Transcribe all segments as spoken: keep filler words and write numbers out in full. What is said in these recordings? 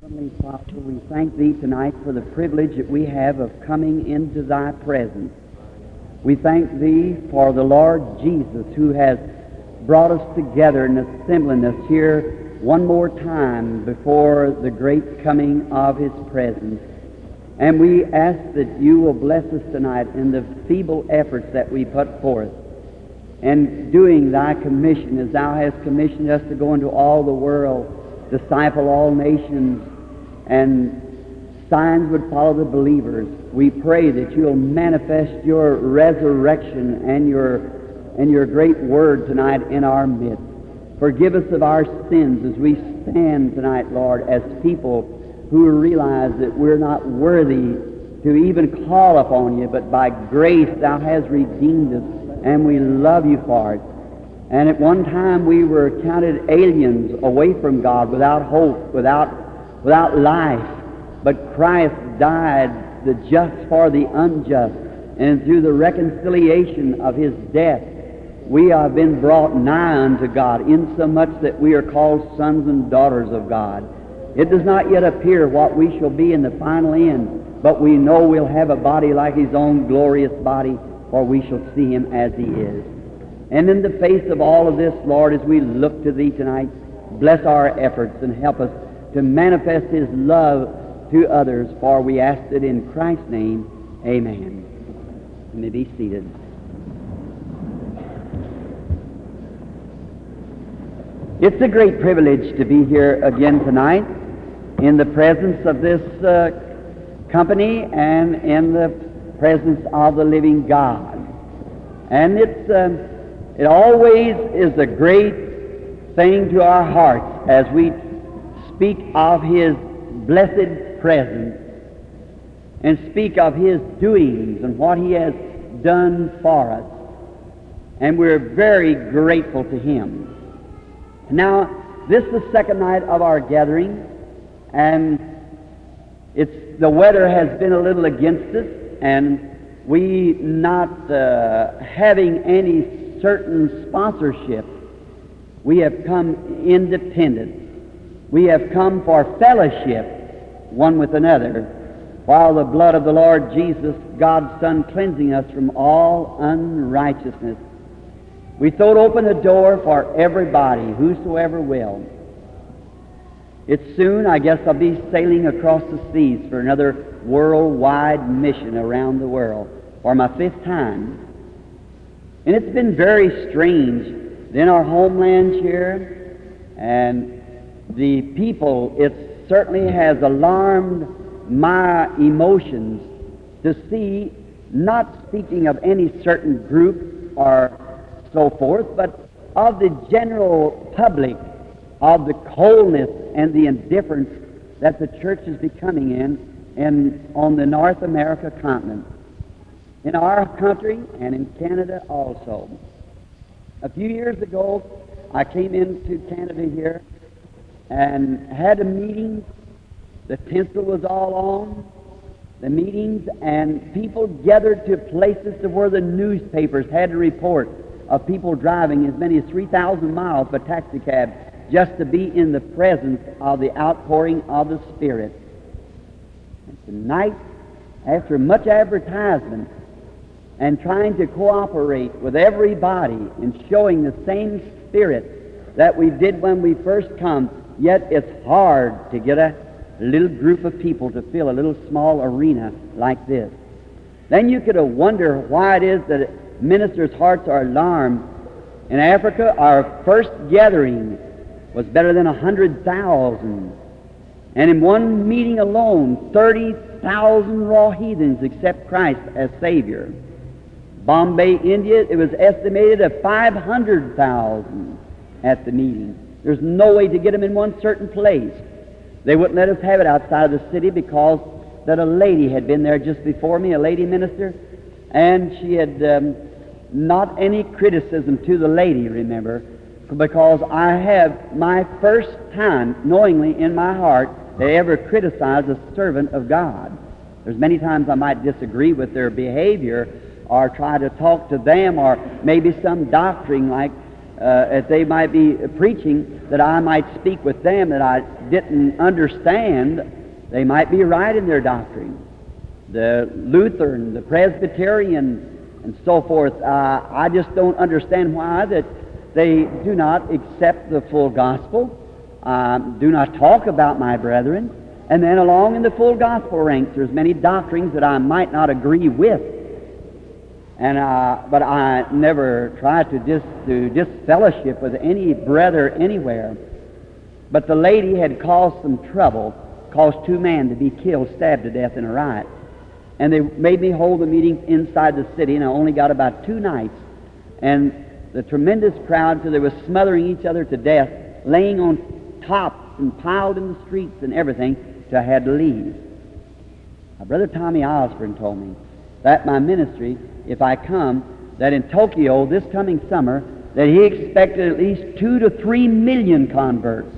Heavenly Father, we thank Thee tonight for the privilege that we have of coming into Thy presence. We thank Thee for the Lord Jesus, who has brought us together and assembling us here one more time before the great coming of His presence. And we ask that You will bless us tonight in the feeble efforts that we put forth, and doing Thy commission as Thou hast commissioned us to go into all the world, disciple all nations, and signs would follow the believers. We pray that You'll manifest Your resurrection and Your and Your great word tonight in our midst. Forgive us of our sins as we stand tonight, Lord, as people who realize that we're not worthy to even call upon You, but by grace Thou hast redeemed us, and we love You for it. And at one time we were counted aliens away from God, without hope, without without life. But Christ died, the just for the unjust, and through the reconciliation of His death, we have been brought nigh unto God, insomuch that we are called sons and daughters of God. It does not yet appear what we shall be in the final end, but we know we'll have a body like His own glorious body, for we shall see Him as He is. And in the face of all of this, Lord, as we look to Thee tonight, bless our efforts and help us to manifest His love to others, for we ask it in Christ's name. Amen. You may be seated. It's a great privilege to be here again tonight in the presence of this uh, company and in the presence of the living God. And it's uh, it always is a great thing to our hearts as we speak of His blessed presence and speak of His doings and what He has done for us. And we're very grateful to Him. Now, this is the second night of our gathering, and it's the weather has been a little against us, and we not uh, having any certain sponsorship, we have come independent. We have come for fellowship one with another, while the blood of the Lord Jesus, God's Son, cleansing us from all unrighteousness. We throw open the door for everybody, whosoever will. It's soon, I guess, I'll be sailing across the seas for another worldwide mission around the world for my fifth time. And it's been very strange in our homeland here, and the people, it certainly has alarmed my emotions to see, not speaking of any certain group or so forth, but of the general public, of the coldness and the indifference that the church is becoming in, in on the North America continent, in our country and in Canada also. A few years ago, I came into Canada here and had a meeting. The tinsel was all on the meetings, and people gathered to places to where the newspapers had to report of people driving as many as three thousand miles by taxi cab just to be in the presence of the outpouring of the Spirit. And tonight, after much advertisement and trying to cooperate with everybody in showing the same Spirit that we did when we first come, yet it's hard to get a little group of people to fill a little small arena like this. Then you could wonder why it is that ministers' hearts are alarmed. In Africa, our first gathering was better than a hundred thousand. And in one meeting alone, thirty thousand raw heathens accept Christ as Savior. Bombay, India, it was estimated at five hundred thousand at the meeting. There's no way to get them in one certain place. They wouldn't let us have it outside of the city because that a lady had been there just before me, a lady minister, and she had um, not any criticism to the lady, remember, because I have my first time knowingly in my heart to ever criticize a servant of God. There's many times I might disagree with their behavior or try to talk to them, or maybe some doctrine like uh, that they might be preaching, that I might speak with them that I didn't understand. They might be right in their doctrine. The Lutheran, the Presbyterian, and so forth, uh, I just don't understand why that they do not accept the full gospel, um, do not talk about my brethren, and then along in the full gospel ranks there's many doctrines that I might not agree with. And uh, but I never try to dis to disfellowship with any brother anywhere. But the lady had caused some trouble, caused two men to be killed, stabbed to death in a riot. And they made me hold the meeting inside the city, and I only got about two nights. And the tremendous crowd, so they were smothering each other to death, laying on tops and piled in the streets and everything, so I had to leave. My brother Tommy Osborne told me that my ministry, if I come, that in Tokyo this coming summer, that he expected at least two to three million converts.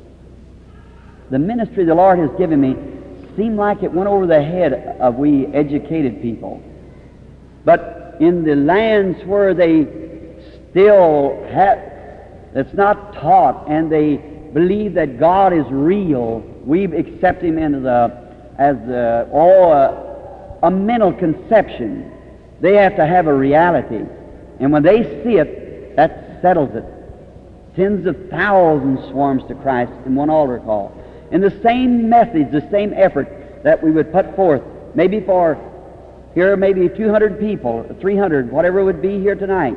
The ministry the Lord has given me seemed like it went over the head of we educated people. But in the lands where they still have, that's not taught, and they believe that God is real, we accept Him as a, as a, oh, a, a mental conception. They have to have a reality. And when they see it, that settles it. Tens of thousands swarms to Christ in one altar call. And the same message, the same effort that we would put forth, maybe for here maybe two hundred people, three hundred, whatever it would be here tonight,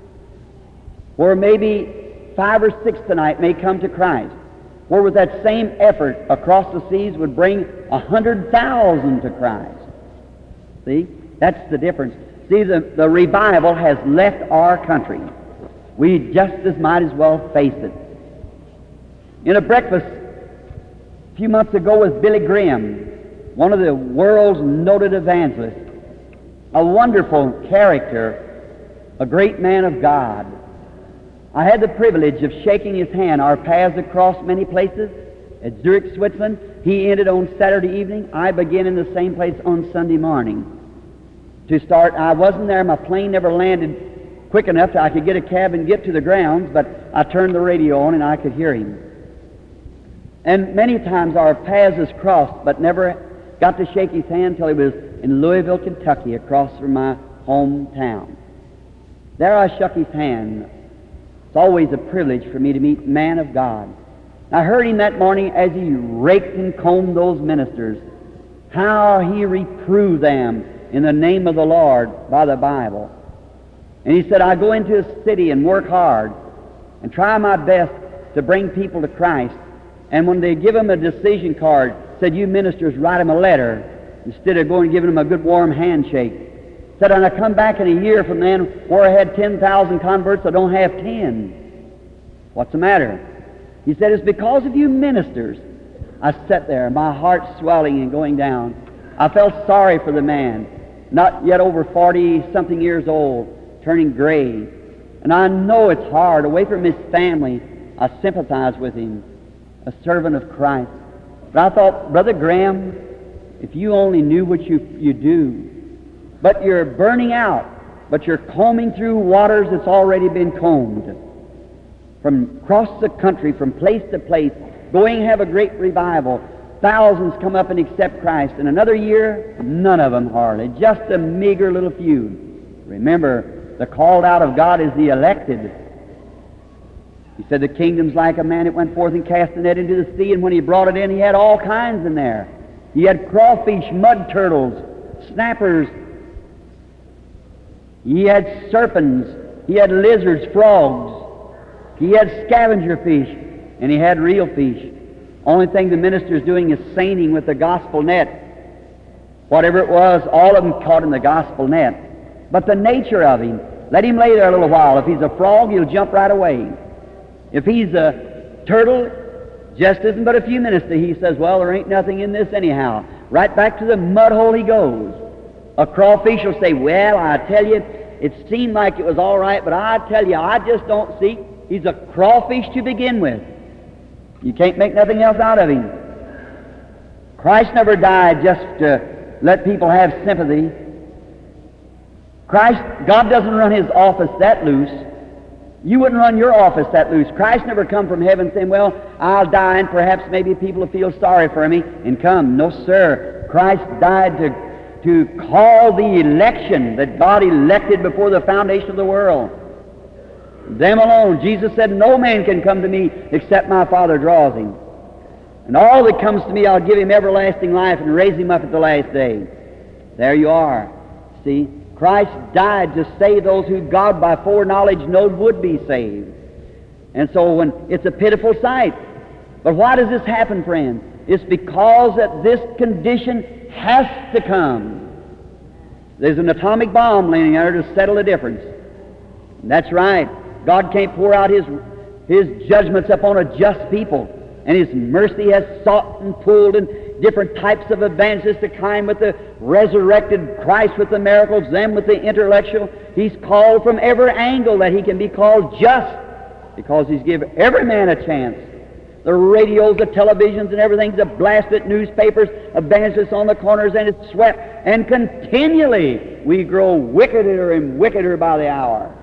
or maybe five or six tonight may come to Christ, where with that same effort across the seas would bring a hundred thousand to Christ. See? That's the difference. See, the, the revival has left our country. We just as might as well face it. In a breakfast a few months ago with Billy Graham, one of the world's noted evangelists, a wonderful character, a great man of God. I had the privilege of shaking his hand. Our paths across many places. At Zurich, Switzerland, he ended on Saturday evening. I began in the same place on Sunday morning. To start, I wasn't there. My plane never landed quick enough that I could get a cab and get to the grounds, but I turned the radio on and I could hear him. And many times our paths has crossed, but never got to shake his hand till he was in Louisville, Kentucky, across from my hometown. There I shook his hand. It's always a privilege for me to meet man of God. I heard him that morning as he raked and combed those ministers, how he reproved them in the name of the Lord by the Bible. And he said, I go into a city and work hard and try my best to bring people to Christ. And when they give them a decision card, said, you ministers write them a letter instead of going and giving them a good warm handshake. Said, and I come back in a year from then where I had ten thousand converts, I don't have ten. What's the matter? He said, it's because of you ministers. I sat there, my heart swelling and going down. I felt sorry for the man, not yet over forty-something years old, turning gray. And I know it's hard, away from his family. I sympathize with him, a servant of Christ. But I thought, Brother Graham, if you only knew what you, you do, but you're burning out, but you're combing through waters that's already been combed. From across the country, from place to place, going to have a great revival. Thousands come up and accept Christ. In another year, none of them hardly, just a meager little few. Remember, the called out of God is the elected. He said the kingdom's like a man that went forth and cast a net into the sea, and when he brought it in, he had all kinds in there. He had crawfish, mud turtles, snappers. He had serpents. He had lizards, frogs. He had scavenger fish, and he had real fish. Only thing the minister's doing is seining with the gospel net. Whatever it was, all of them caught in the gospel net. But the nature of him, let him lay there a little while. If he's a frog, he'll jump right away. If he's a turtle, just isn't but a few minutes to he says, well, there ain't nothing in this anyhow. Right back to the mud hole he goes. A crawfish will say, well, I tell you, it seemed like it was all right, but I tell you, I just don't see. He's a crawfish to begin with. You can't make nothing else out of him. Christ never died just to let people have sympathy. Christ, God doesn't run His office that loose. You wouldn't run your office that loose. Christ never come from heaven saying, well, I'll die and perhaps maybe people will feel sorry for me and come. No, sir. Christ died to, to call the election that God elected before the foundation of the world. Them alone. Jesus said, no man can come to me except my Father draws him. And all that comes to me, I'll give him everlasting life and raise him up at the last day. There you are. See? Christ died to save those who God by foreknowledge knowed would be saved. And so when it's a pitiful sight. But why does this happen, friends? It's because that this condition has to come. There's an atomic bomb laying there to settle the difference. And that's right. God can't pour out His, His judgments upon a just people. And His mercy has sought and pulled and different types of evangelists to come with the resurrected Christ with the miracles, them with the intellectual. He's called from every angle that he can be called just, because he's given every man a chance. The radios, the televisions, and everything's a blasted newspapers, evangelists on the corners, and it's swept. And continually we grow wickeder and wickeder by the hour.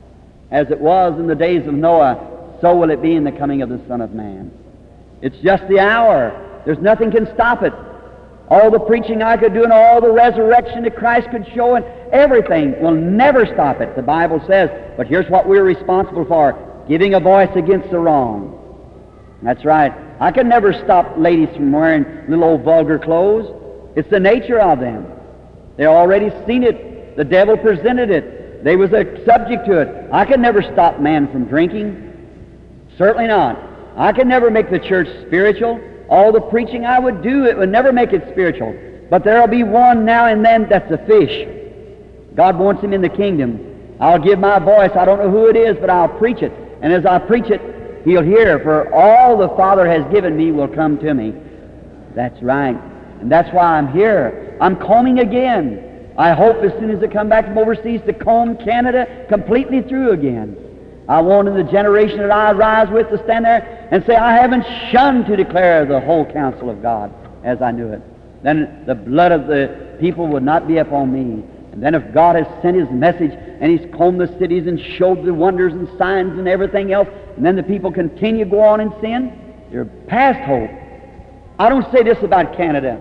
As it was in the days of Noah, so will it be in the coming of the Son of Man. It's just the hour. There's nothing can stop it. All the preaching I could do and all the resurrection that Christ could show and everything will never stop it, the Bible says. But here's what we're responsible for, giving a voice against the wrong. That's right. I can never stop ladies from wearing little old vulgar clothes. It's the nature of them. They already seen it. The devil presented it. They was a subject to it. I can never stop man from drinking. Certainly not. I can never make the church spiritual. All the preaching I would do, it would never make it spiritual. But there'll be one now and then that's a fish. God wants him in the kingdom. I'll give my voice. I don't know who it is, but I'll preach it. And as I preach it, he'll hear, for all the Father has given me will come to me. That's right. And that's why I'm here. I'm combing again. I hope as soon as I come back from overseas to comb Canada completely through again. I want in the generation that I rise with to stand there and say, I haven't shunned to declare the whole counsel of God as I knew it. Then the blood of the people would not be upon me. And then if God has sent His message and He's combed the cities and showed the wonders and signs and everything else, and then the people continue to go on in sin, they're past hope. I don't say this about Canada.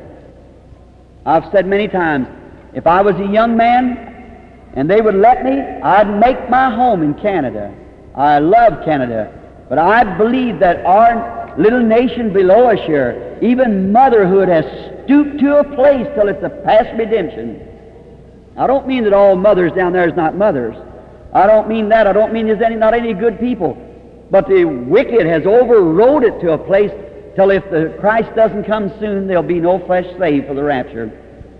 I've said many times, if I was a young man and they would let me, I'd make my home in Canada. I love Canada, but I believe that our little nation below us here, even motherhood has stooped to a place till it's a past redemption. I don't mean that all mothers down there is not mothers. I don't mean that. I don't mean there's any, not any good people. But the wicked has overrode it to a place till if the Christ doesn't come soon, there'll be no flesh saved for the rapture.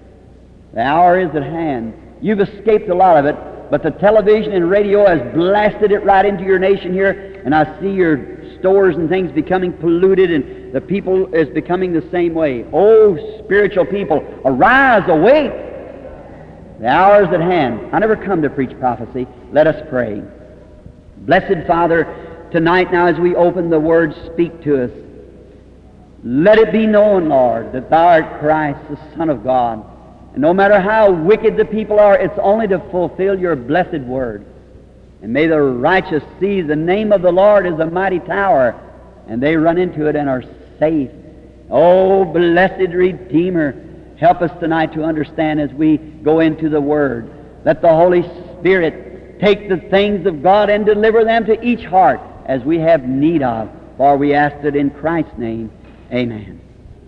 The hour is at hand. You've escaped a lot of it. But the television and radio has blasted it right into your nation here, and I see your stores and things becoming polluted, and the people is becoming the same way. Oh, spiritual people, arise, awake! The hour is at hand. I never come to preach prophecy. Let us pray. Blessed Father, tonight now as we open the Word, speak to us. Let it be known, Lord, that Thou art Christ, the Son of God. And no matter how wicked the people are, it's only to fulfill Your blessed word. And may the righteous see the name of the Lord is a mighty tower, and they run into it and are safe. Oh, blessed Redeemer, help us tonight to understand as we go into the Word. Let the Holy Spirit take the things of God and deliver them to each heart as we have need of. For we ask it in Christ's name. Amen.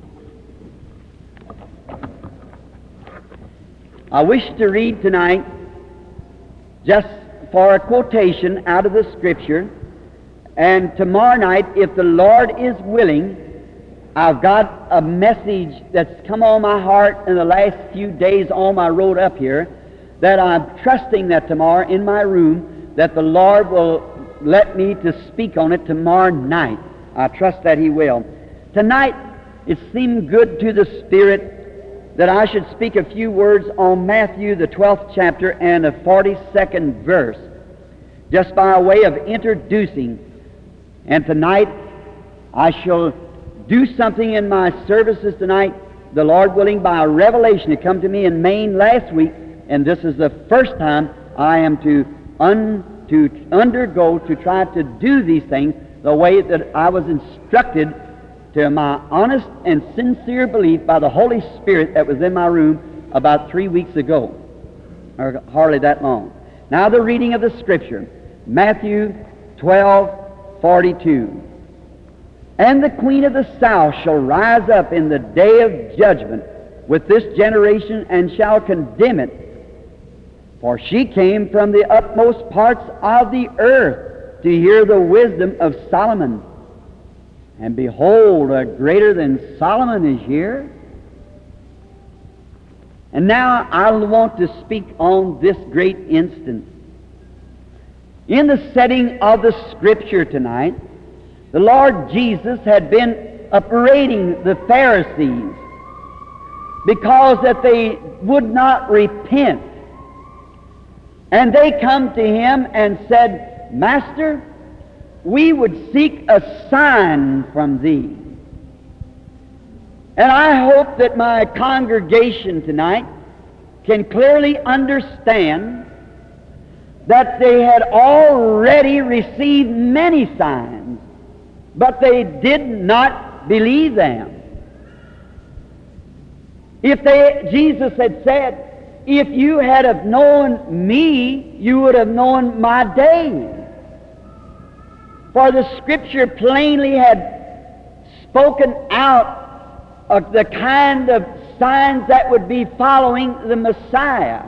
I wish to read tonight just for a quotation out of the Scripture, and tomorrow night, if the Lord is willing, I've got a message that's come on my heart in the last few days on my road up here, that I'm trusting that tomorrow in my room that the Lord will let me to speak on it tomorrow night. I trust that He will. Tonight, it seemed good to the Spirit that I should speak a few words on Matthew, the twelfth chapter, and the forty-second verse, just by way of introducing. And tonight, I shall do something in my services tonight, the Lord willing, by a revelation that come to me in Maine last week, and this is the first time I am to to undergo, to try to do these things the way that I was instructed to my honest and sincere belief by the Holy Spirit that was in my room about three weeks ago, or hardly that long. Now the reading of the Scripture, Matthew twelve forty-two. And the queen of the south shall rise up in the day of judgment with this generation, and shall condemn it. For she came from the utmost parts of the earth to hear the wisdom of Solomon. And behold, a greater than Solomon is here. And now I want to speak on this great instance. In the setting of the Scripture tonight, the Lord Jesus had been upbraiding the Pharisees because that they would not repent. And they come to Him and said, Master, we would seek a sign from Thee. And I hope that my congregation tonight can clearly understand that they had already received many signs, but they did not believe them. If they, Jesus had said, if you had have known me, you would have known my day. For the Scripture plainly had spoken out of the kind of signs that would be following the Messiah.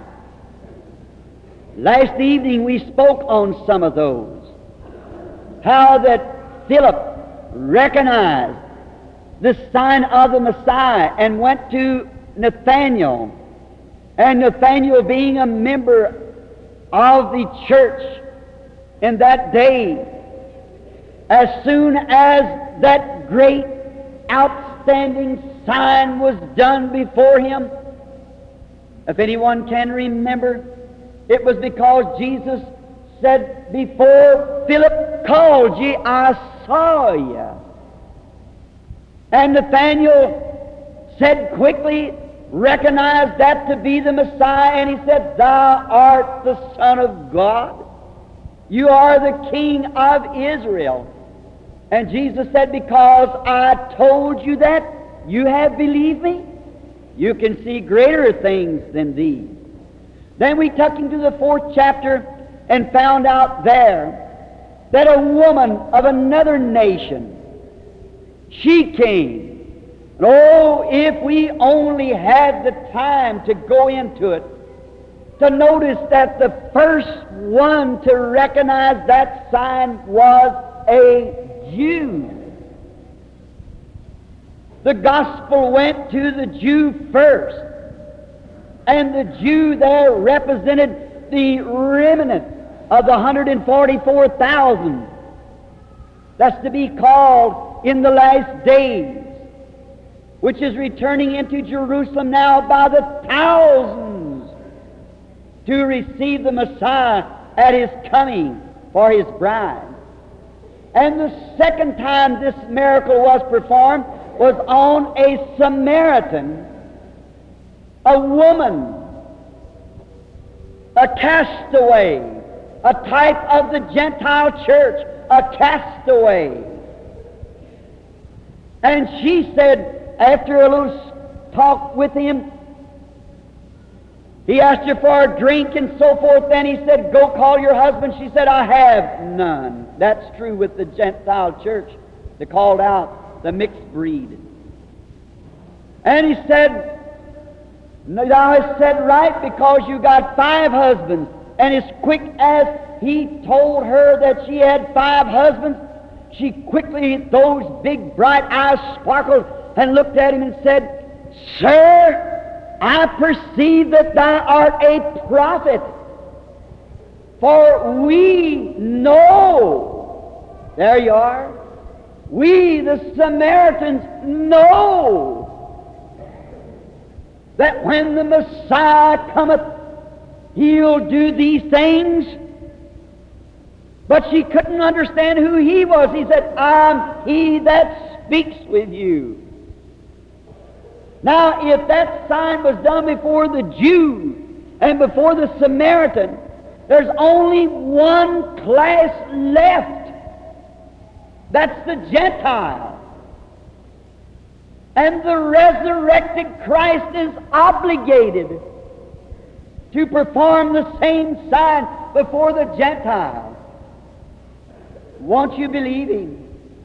Last evening we spoke on some of those. How that Philip recognized the sign of the Messiah and went to Nathanael. And Nathanael, being a member of the church in that day, as soon as that great outstanding sign was done before him, if anyone can remember, it was because Jesus said, before Philip called ye, I saw you. And Nathanael said quickly, recognized that to be the Messiah, and he said, Thou art the Son of God. You are the King of Israel. And Jesus said, because I told you that, you have believed me. You can see greater things than these. Then we took him to the fourth chapter and found out there that a woman of another nation, she came. And oh, if we only had the time to go into it, to notice that the first one to recognize that sign was a Jew. The gospel went to the Jew first, and the Jew there represented the remnant of the one hundred forty-four thousand that's to be called in the last days, which is returning into Jerusalem now by the thousands to receive the Messiah at His coming for His bride. And the second time this miracle was performed was on a Samaritan, a woman, a castaway, a type of the Gentile church, a castaway. And she said, after a little talk with him, he asked her for a drink and so forth. Then he said, go call your husband. She said, I have none. That's true with the Gentile church. They called out the mixed breed. And he said, thou hast said right, because you got five husbands. And as quick as he told her that she had five husbands, she quickly, those big bright eyes sparkled and looked at him and said, Sir, I perceive that thou art a prophet. For we know, there you are, we the Samaritans know that when the Messiah cometh, He'll do these things. But she couldn't understand who He was. He said, I'm He that speaks with you. Now, if that sign was done before the Jew and before the Samaritan, there's only one class left. That's the Gentile. And the resurrected Christ is obligated to perform the same sign before the Gentiles. Won't you believe him?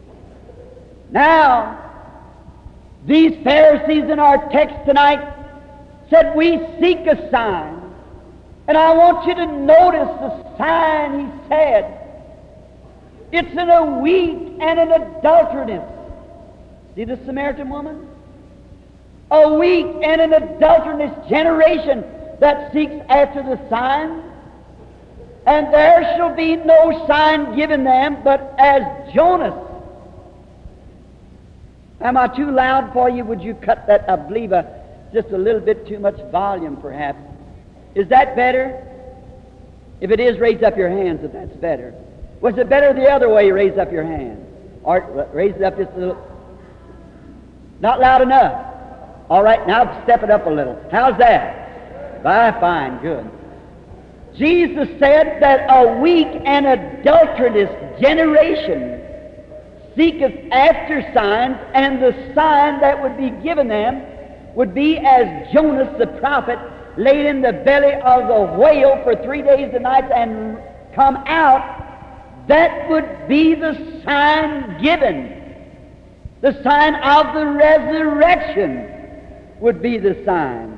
Now, these Pharisees in our text tonight said, we seek a sign. And I want you to notice the sign he said. It's in a weak and an adulteress. See the Samaritan woman? A weak and an adulterous generation that seeks after the sign. And there shall be no sign given them but as Jonas. Am I too loud for you? Would you cut that, I believe, uh, just a little bit too much volume perhaps. Is that better? If it is, raise up your hands if that's better. Was it better the other way, raise up your hand? Or raise it up just a little. Not loud enough. All right, now step it up a little. How's that? Ah, fine, good. Jesus said that a weak and adulterous generation seeketh after signs, and the sign that would be given them would be as Jonas the prophet laid in the belly of the whale for three days and nights and come out. That would be the sign given. The sign of the resurrection would be the sign.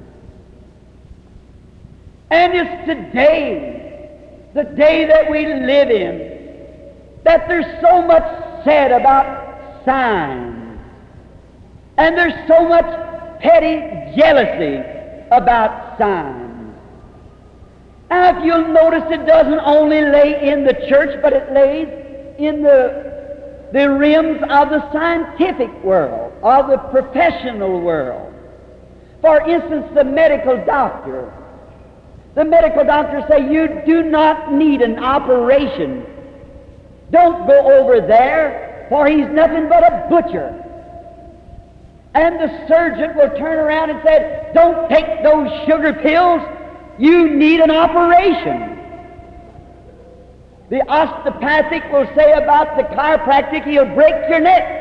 And it's today, the day that we live in, that there's so much said about signs. And there's so much petty jealousy about signs. Now, if you'll notice, it doesn't only lay in the church, but it lays in the, the realms of the scientific world, of the professional world. For instance, the medical doctor. The medical doctors say, you do not need an operation. Don't go over there, for he's nothing but a butcher. And the surgeon will turn around and say, don't take those sugar pills. You need an operation. The osteopathic will say about the chiropractic, he'll break your neck.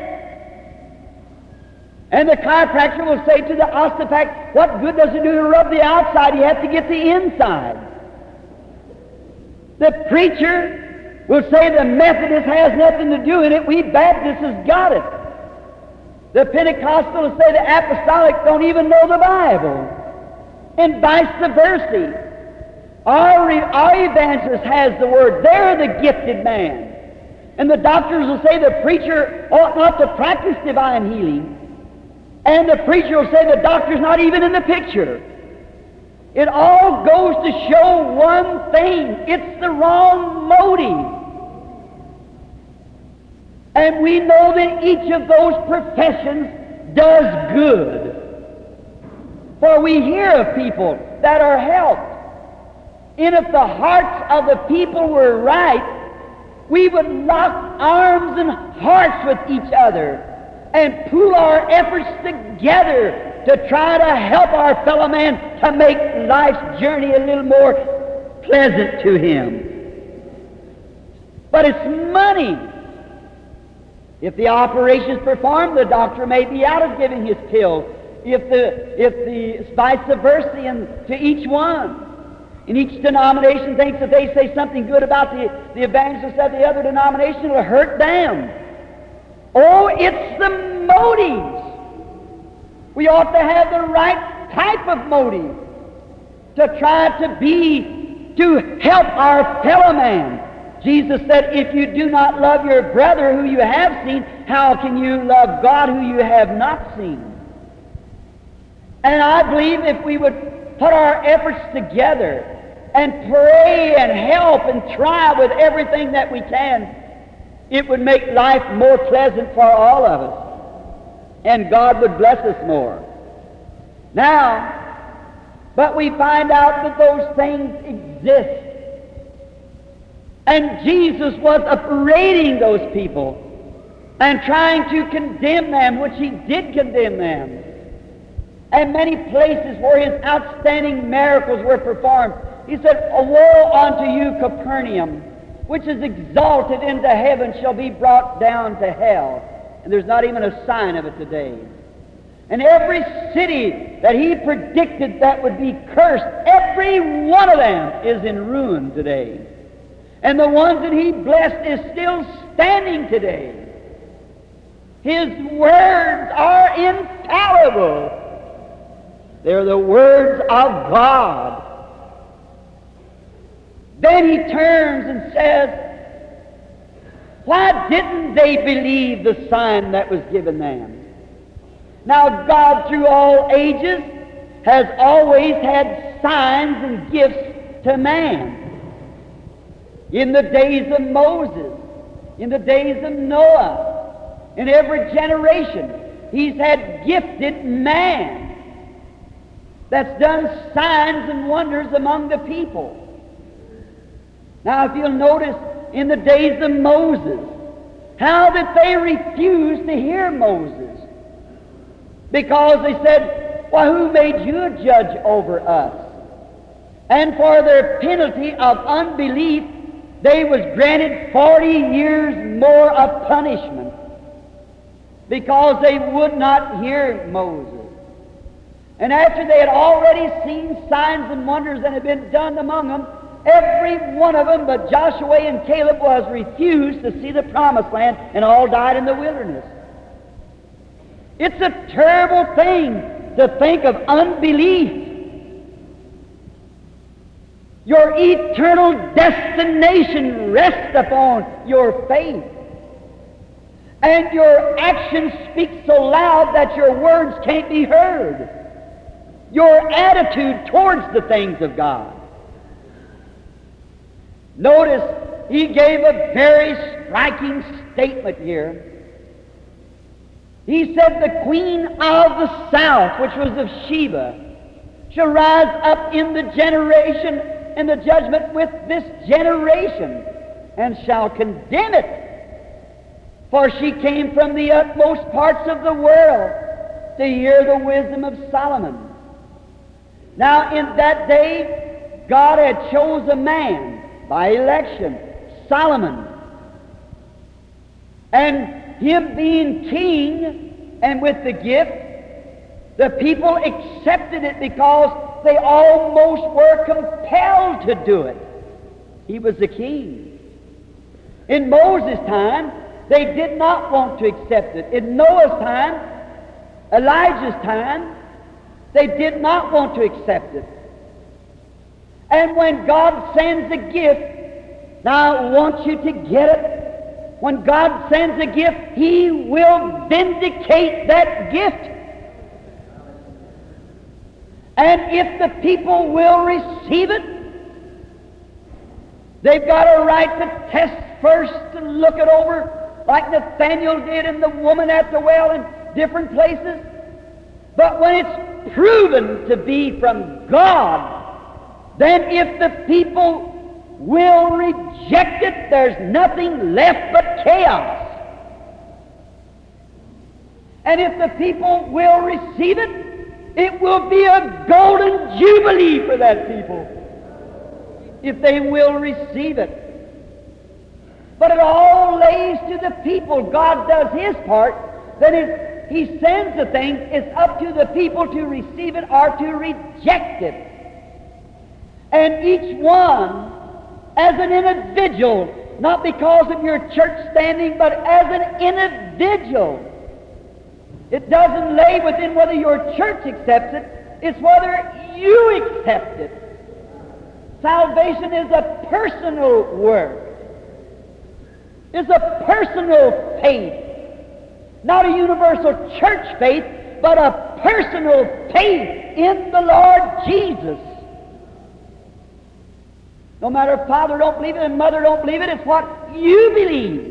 And the chiropractor will say to the osteopath, what good does it do to rub the outside? You have to get the inside. The preacher will say the Methodist has nothing to do in it. We Baptists has got it. The Pentecostal will say the Apostolic don't even know the Bible. And vice versa. Our, our evangelist has the Word. They're the gifted man. And the doctors will say the preacher ought not to practice divine healing. And the preacher will say the doctor's not even in the picture. It all goes to show one thing. It's the wrong motive. And we know that each of those professions does good. For we hear of people that are helped. And if the hearts of the people were right, we would lock arms and hearts with each other and pool our efforts together to try to help our fellow man to make life's journey a little more pleasant to him. But it's money. If the operation is performed, the doctor may be out of giving his pill. If the, if the vice versa, and to each one. And each denomination thinks that they say something good about the, the evangelist of the other denomination, it'll hurt them. Oh, it's the motives. We ought to have the right type of motive to try to be, to help our fellow man. Jesus said, if you do not love your brother who you have seen, how can you love God who you have not seen? And I believe if we would put our efforts together and pray and help and try with everything that we can, it would make life more pleasant for all of us. And God would bless us more. Now, but we find out that those things exist. And Jesus was upbraiding those people and trying to condemn them, which he did condemn them. And many places where his outstanding miracles were performed, He said, woe unto you, Capernaum, which is exalted into heaven shall be brought down to hell. And there's not even a sign of it today. And every city that he predicted that would be cursed, every one of them is in ruin today. And the ones that he blessed is still standing today. His words are infallible. They're the words of God. Then he turns and says, why didn't they believe the sign that was given them? Now, God, through all ages, has always had signs and gifts to man. In the days of Moses, in the days of Noah, in every generation, he's had gifted man that's done signs and wonders among the people. Now, if you'll notice, in the days of Moses, how did they refuse to hear Moses? Because they said, why, who made you a judge over us? And for their penalty of unbelief, they was granted forty years more of punishment because they would not hear Moses. And after they had already seen signs and wonders that had been done among them, every one of them but Joshua and Caleb was refused to see the promised land, and all died in the wilderness. It's a terrible thing to think of unbelief. Your eternal destination rests upon your faith. And your actions speak so loud that your words can't be heard. Your attitude towards the things of God. Notice, he gave a very striking statement here. He said, the queen of the south, which was of Sheba, shall rise up in the generation, in the judgment with this generation, and shall condemn it. For she came from the utmost parts of the world to hear the wisdom of Solomon. Now in that day, God had chose a man by election, Solomon. And him being king and with the gift, the people accepted it because they almost were compelled to do it. He was the king. In Moses' time, they did not want to accept it. In Noah's time, Elijah's time, they did not want to accept it. And when God sends a gift, now I want you to get it. When God sends a gift, He will vindicate that gift. And if the people will receive it, they've got a right to test first and look it over, like Nathaniel did and the woman at the well in different places. But when it's proven to be from God, then if the people will reject it, there's nothing left but chaos. And if the people will receive it, it will be a golden jubilee for that people, if they will receive it. But it all lays to the people. God does His part, then it, He sends the thing. It's up to the people to receive it or to reject it. And each one, as an individual, not because of your church standing, but as an individual. It doesn't lay within whether your church accepts it, it's whether you accept it. Salvation is a personal work. It's a personal faith. Not a universal church faith, but a personal faith in the Lord Jesus. No matter if father don't believe it and mother don't believe it, it's what you believe.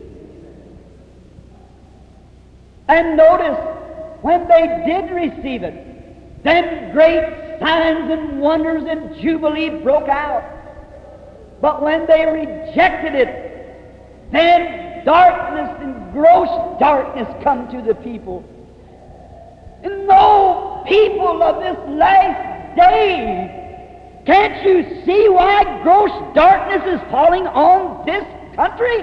And notice, when they did receive it, then great signs and wonders and jubilee broke out. But when they rejected it, then darkness and gross darkness come to the people. And no people of this last day Can't you see why gross darkness is falling on this country?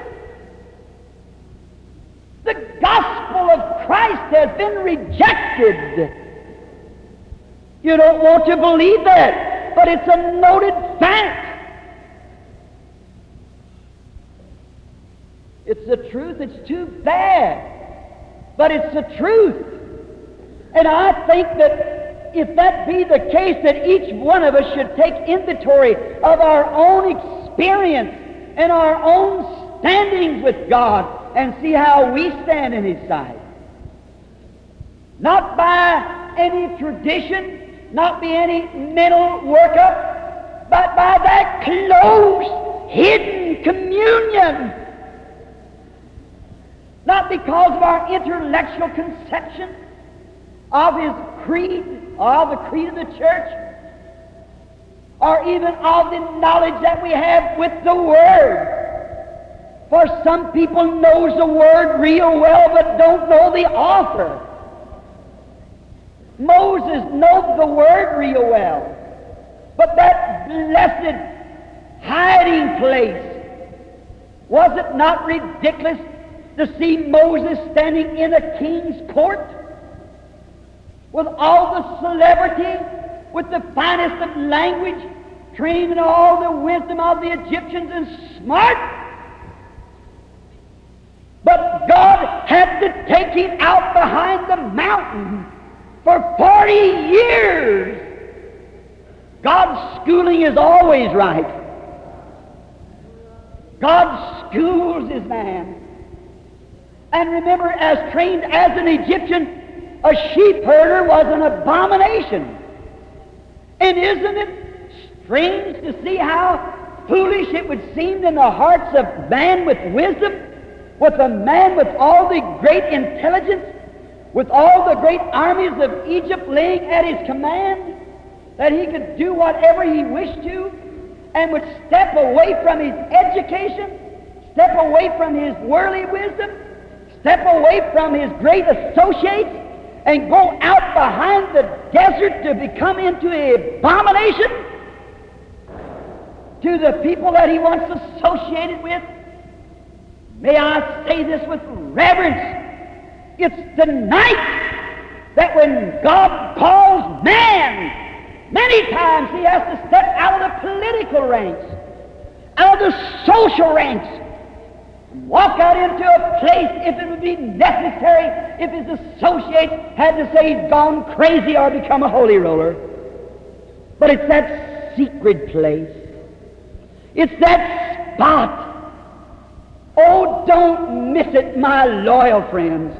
The gospel of Christ has been rejected. You don't want to believe that, but it's a noted fact. It's the truth. It's too bad, but it's the truth. And I think that if that be the case, that each one of us should take inventory of our own experience and our own standings with God and see how we stand in His sight. Not by any tradition, not by any mental workup, but by that close, hidden communion. Not because of our intellectual conception of His creed, or of the creed of the church, or even of the knowledge that we have with the Word. For some people knows the Word real well, but don't know the author. Moses knows the Word real well, but that blessed hiding place, was it not ridiculous to see Moses standing in a king's court with all the celebrity, with the finest of language, trained in all the wisdom of the Egyptians and smart? But God had to take him out behind the mountain for forty years. God's schooling is always right. God schools His man. And remember, as trained as an Egyptian, a sheep herder was an abomination. And isn't it strange to see how foolish it would seem in the hearts of man with wisdom, with a man with all the great intelligence, with all the great armies of Egypt laying at his command, that he could do whatever he wished to, and would step away from his education, step away from his worldly wisdom, step away from his great associates, and go out behind the desert to become into an abomination to the people that he once associated with? May I say this with reverence? It's the night that when God calls man, many times he has to step out of the political ranks, out of the social ranks, and walk out into a place if it would be necessary, if his associates had to say he's gone crazy or become a holy roller. But it's that secret place. It's that spot. Oh, don't miss it, my loyal friends.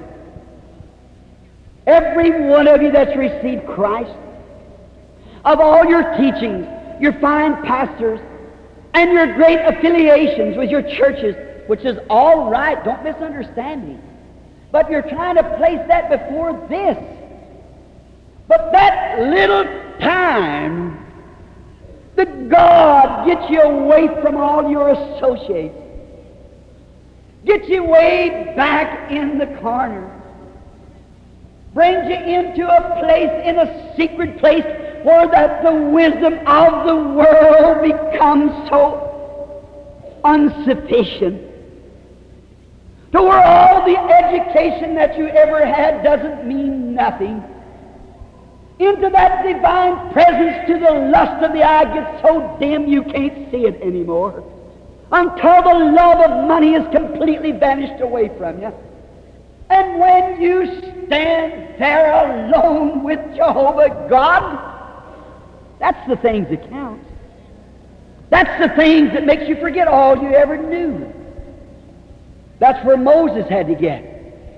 Every one of you that's received Christ, of all your teachings, your fine pastors, and your great affiliations with your churches, which is all right, don't misunderstand me, but you're trying to place that before this. But that little time that God gets you away from all your associates, gets you way back in the corner, brings you into a place, in a secret place, where that the wisdom of the world becomes so insufficient, to where all the education that you ever had doesn't mean nothing. Into that divine presence, to the lust of the eye gets so dim you can't see it anymore, until the love of money is completely vanished away from you. And when you stand there alone with Jehovah God, that's the things that count. That's the things that makes you forget all you ever knew. That's where Moses had to get.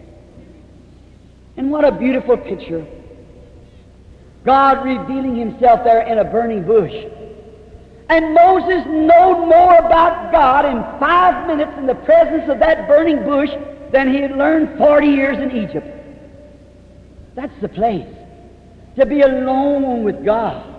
And what a beautiful picture. God revealing Himself there in a burning bush. And Moses knew more about God in five minutes in the presence of that burning bush than he had learned forty years in Egypt. That's the place, to be alone with God.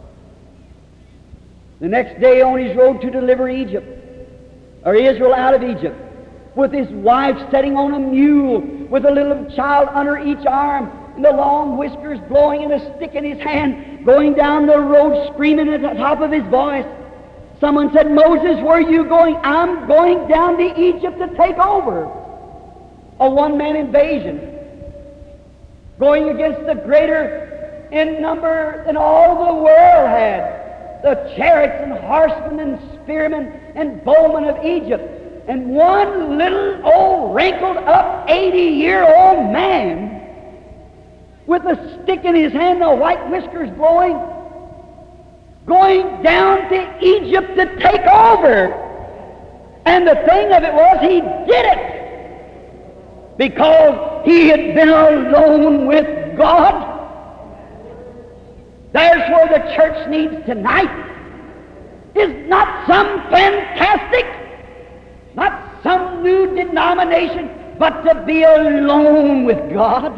The next day on his road to deliver Egypt, or Israel out of Egypt, with his wife sitting on a mule with a little child under each arm, and the long whiskers blowing and a stick in his hand, going down the road screaming at the top of his voice. Someone said, Moses, where are you going? I'm going down to Egypt to take over. A one-man invasion. Going against the greater in number than all the world had. The chariots and horsemen and spearmen and bowmen of Egypt. And one little old wrinkled up eighty-year-old man with a stick in his hand, the white whiskers blowing, going down to Egypt to take over. And the thing of it was, he did it because he had been alone with God. There's where the church needs tonight, is not some fantastic, not some new denomination, but to be alone with God,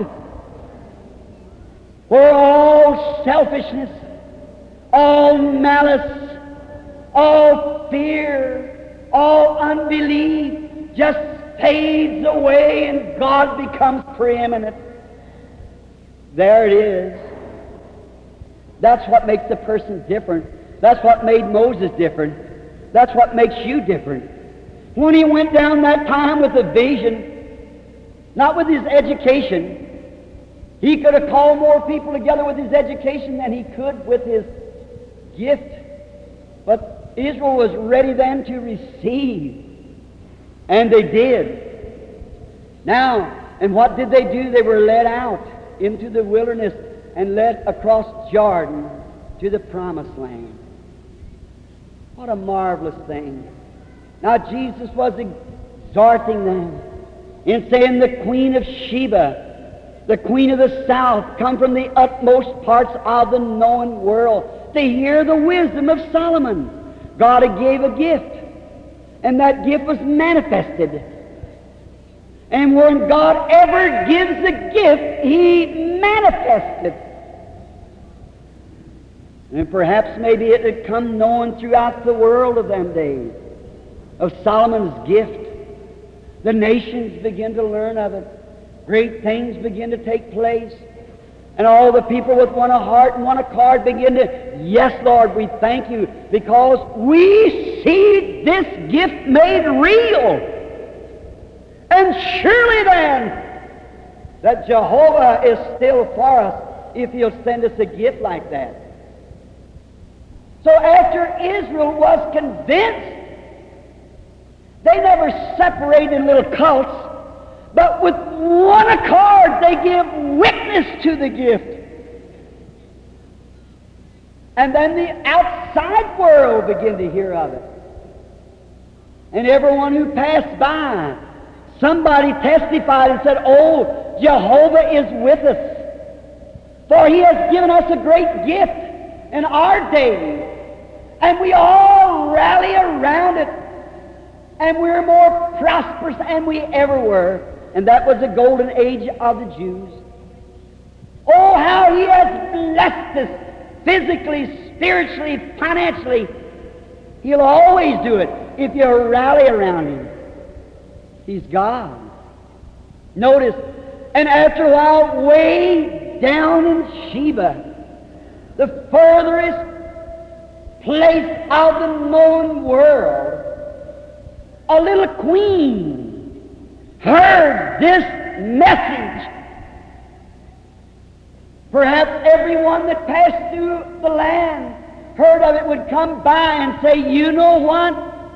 where all selfishness, all malice, all fear, all unbelief just fades away and God becomes preeminent. There it is. That's what makes a person different. That's what made Moses different. That's what makes you different. When he went down that time with a vision, not with his education, he could have called more people together with his education than he could with his gift. But Israel was ready then to receive. And they did. Now, and what did they do? They were led out into the wilderness and led across Jordan to the promised land. What a marvelous thing. Now Jesus was exhorting them in saying, the Queen of Sheba, the Queen of the South, come from the utmost parts of the known world to hear the wisdom of Solomon. God gave a gift, and that gift was manifested. And when God ever gives a gift, He manifests it. And perhaps maybe it had come known throughout the world of them days, of Solomon's gift. The nations begin to learn of it. Great things begin to take place. And all the people with one heart and one accord begin to, yes, Lord, we thank you, because we see this gift made real. And surely then, that Jehovah is still for us if He'll send us a gift like that. So after Israel was convinced, they never separated in little cults, but with one accord they give witness to the gift. And then the outside world began to hear of it. And everyone who passed by, somebody testified and said, oh, Jehovah is with us, for He has given us a great gift in our days. And we all rally around it, and we're more prosperous than we ever were. And that was the golden age of the Jews. Oh, how He has blessed us physically, spiritually, financially. He'll always do it if you rally around Him. He's God. Notice, and after a while, way down in Sheba, the furthest place of the known world, a little queen heard this message. Perhaps everyone that passed through the land heard of it would come by and say, you know what?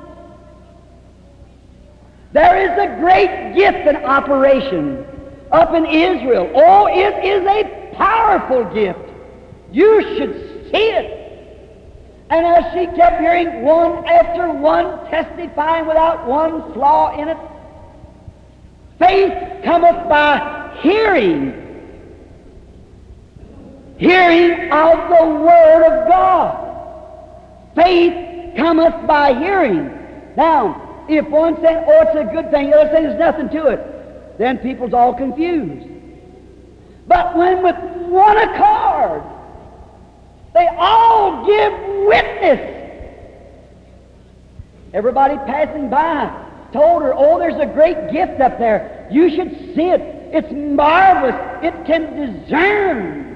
There is a great gift in operation up in Israel. Oh, it is a powerful gift. You should see it. And as she kept hearing one after one testifying without one flaw in it, faith cometh by hearing, hearing of the Word of God. Faith cometh by hearing. Now, if one said, oh, it's a good thing, the other says there's nothing to it, then people's all confused. But when with one accord, they all give witness. Everybody passing by told her, oh, there's a great gift up there. You should see it. It's marvelous. It can discern.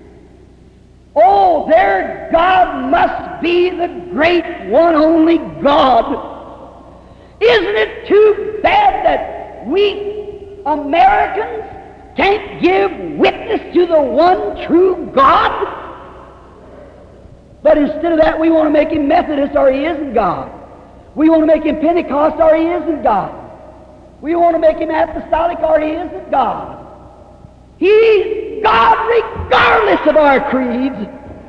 Oh, their God must be the great one only God. Isn't it too bad that we Americans can't give witness to the one true God? But instead of that, we want to make him Methodist or he isn't God. We want to make him Pentecost or he isn't God. We want to make him apostolic or he isn't God. He's God regardless of our creeds.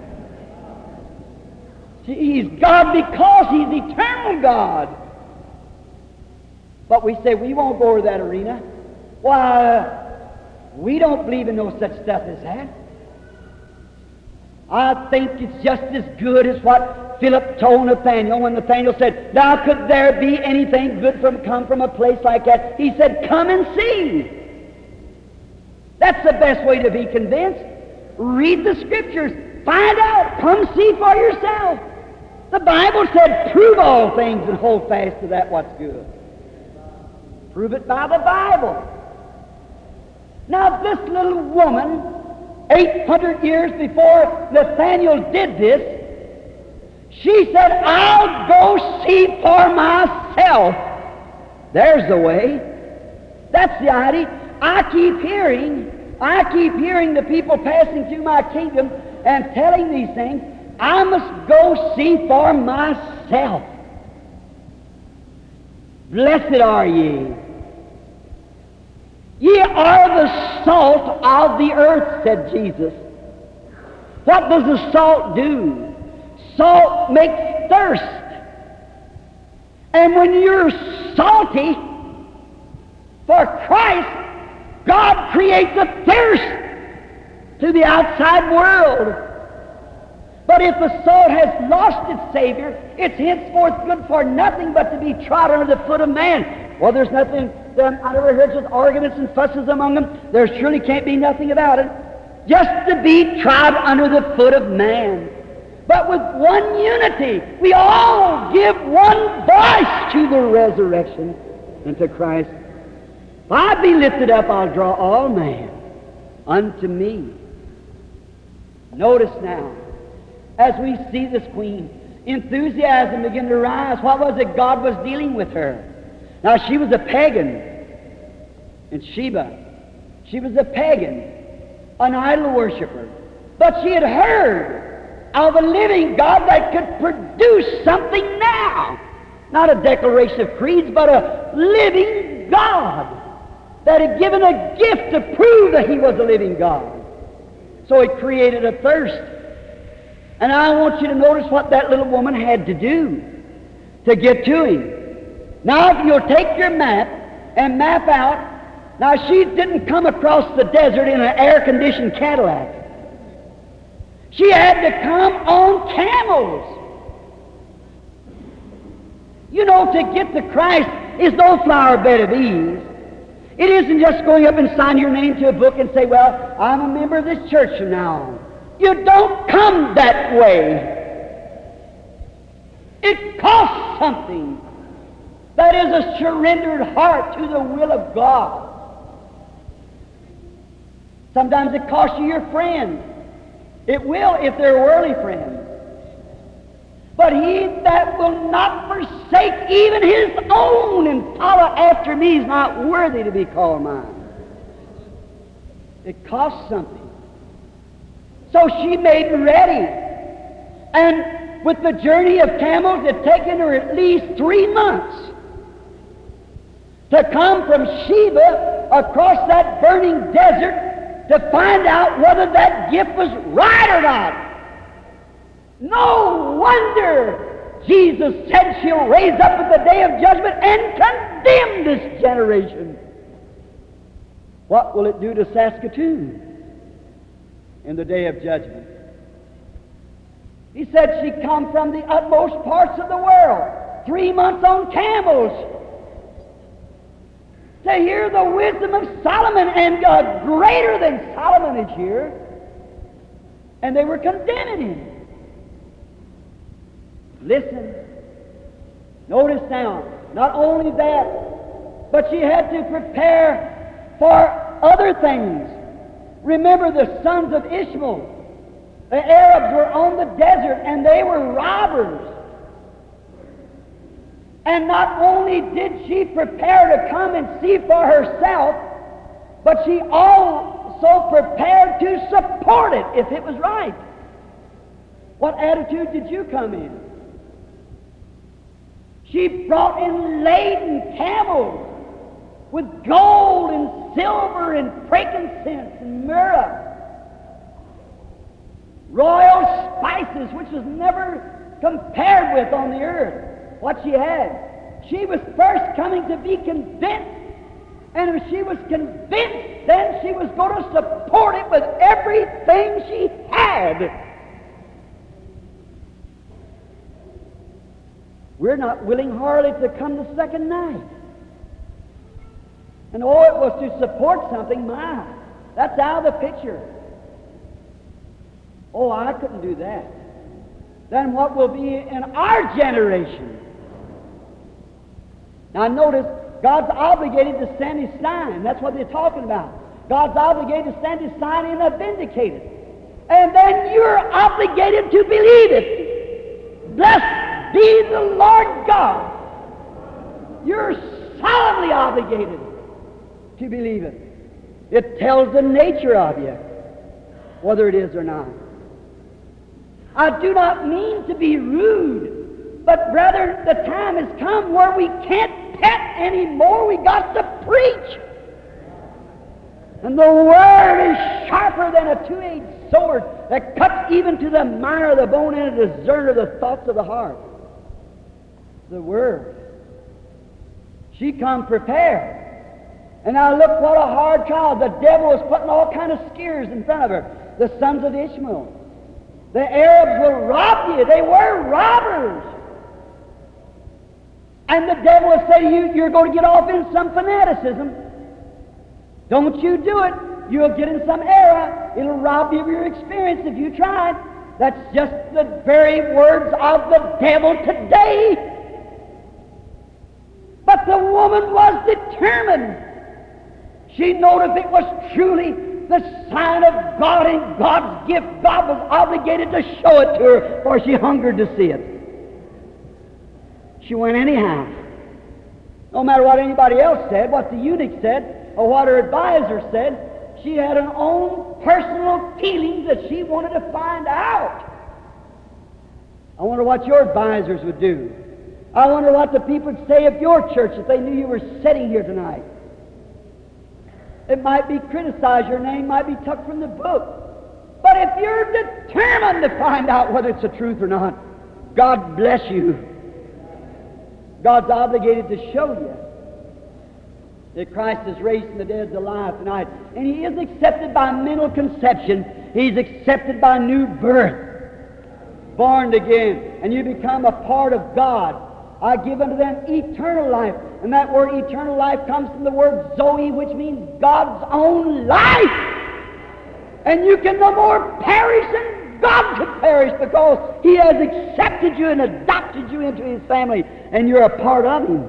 He's God because he's eternal God. But we say we won't go over that arena. Why, we don't believe in no such stuff as that. I think it's just as good as what Philip told Nathaniel when Nathaniel said, "Now could there be anything good from come from a place like that?" He said, "Come and see." That's the best way to be convinced. Read the Scriptures. Find out. Come see for yourself. The Bible said, "Prove all things and hold fast to that what's good." Prove it by the Bible. Now this little woman, eight hundred years before Nathaniel did this, she said, "I'll go see for myself." There's the way. That's the idea. I keep hearing, I keep hearing the people passing through my kingdom and telling these things. I must go see for myself. Blessed are ye. Ye are the salt of the earth, said Jesus. What does the salt do? Salt makes thirst. And when you're salty for Christ, God creates a thirst to the outside world. But if the salt has lost its Savior, it's henceforth good for nothing but to be trod under the foot of man. Well, there's nothing, I never heard such arguments and fusses among them. There surely can't be nothing about it. Just to be trod under the foot of man. But with one unity, we all give one voice to the resurrection and to Christ. If I be lifted up, I'll draw all men unto me. Notice now, as we see this queen, enthusiasm begin to rise. What was it God was dealing with her? Now, she was a pagan in Sheba. She was a pagan, an idol worshiper. But she had heard of a living God that could produce something now. Not a declaration of creeds, but a living God that had given a gift to prove that he was a living God. So it created a thirst. And I want you to notice what that little woman had to do to get to him. Now, if you'll take your map and map out, now she didn't come across the desert in an air-conditioned Cadillac. She had to come on camels. You know, to get to Christ is no flower bed of ease. It isn't just going up and sign your name to a book and say, "Well, I'm a member of this church from now on." You don't come that way. It costs something. That is a surrendered heart to the will of God. Sometimes it costs you your friends. It will if they're worldly friends. But he that will not forsake even his own and follow after me is not worthy to be called mine. It costs something. So she made ready. And with the journey of camels, it had taken her at least three months to come from Sheba across that burning desert to find out whether that gift was right or not. No wonder Jesus said she'll raise up at the day of judgment and condemn this generation. What will it do to Saskatoon in the day of judgment? He said she come from the utmost parts of the world, three months on camels, to hear the wisdom of Solomon, and uh, greater than Solomon is here. And they were condemning him. Listen. Notice now, not only that, but she had to prepare for other things. Remember the sons of Ishmael. The Arabs were on the desert and they were robbers. And not only did she prepare to come and see for herself, but she also prepared to support it if it was right. What attitude did you come in? She brought in laden camels with gold and silver and frankincense and myrrh, royal spices which was never compared with on the earth. What she had. She was first coming to be convinced, and if she was convinced, then she was going to support it with everything she had. We're not willing hardly to come the second night. And oh, it was to support something, my, that's out of the picture. Oh, I couldn't do that. Then what will be in our generation? Now notice, God's obligated to stand His sign. That's what they're talking about. God's obligated to stand His sign and vindicate it. And then you're obligated to believe it. Blessed be the Lord God. You're solemnly obligated to believe it. It tells the nature of you, whether it is or not. I do not mean to be rude, but brother, the time has come where we can't pet anymore. We got to preach. And the Word is sharper than a two-edged sword that cuts even to the marrow of the bone and a discerner of the thoughts of the heart. The Word. She come prepared. And now look what a hard trial. The devil was putting all kind of scares in front of her. The sons of Ishmael. The Arabs will rob you. They were robbers. And the devil will say to you, you're going to get off in some fanaticism. Don't you do it. You'll get in some error. It'll rob you of your experience if you try. That's just the very words of the devil today. But the woman was determined. She knew if it was truly the sign of God and God's gift, God was obligated to show it to her, for she hungered to see it. She went anyhow. No matter what anybody else said, what the eunuch said, or what her advisor said, she had her own personal feelings that she wanted to find out. I wonder what your advisors would do. I wonder what the people would say of your church if they knew you were sitting here tonight. It might be criticized, your name might be tucked from the book. But if you're determined to find out whether it's the truth or not, God bless you. God's obligated to show you that Christ is raised from the dead to life tonight. And He is accepted by mental conception. He's accepted by new birth. Born again. And you become a part of God. I give unto them eternal life. And that word eternal life comes from the word Zoe, which means God's own life. And you can no more perish than God could perish, because He has accepted you and adopted you into His family, and you're a part of Him.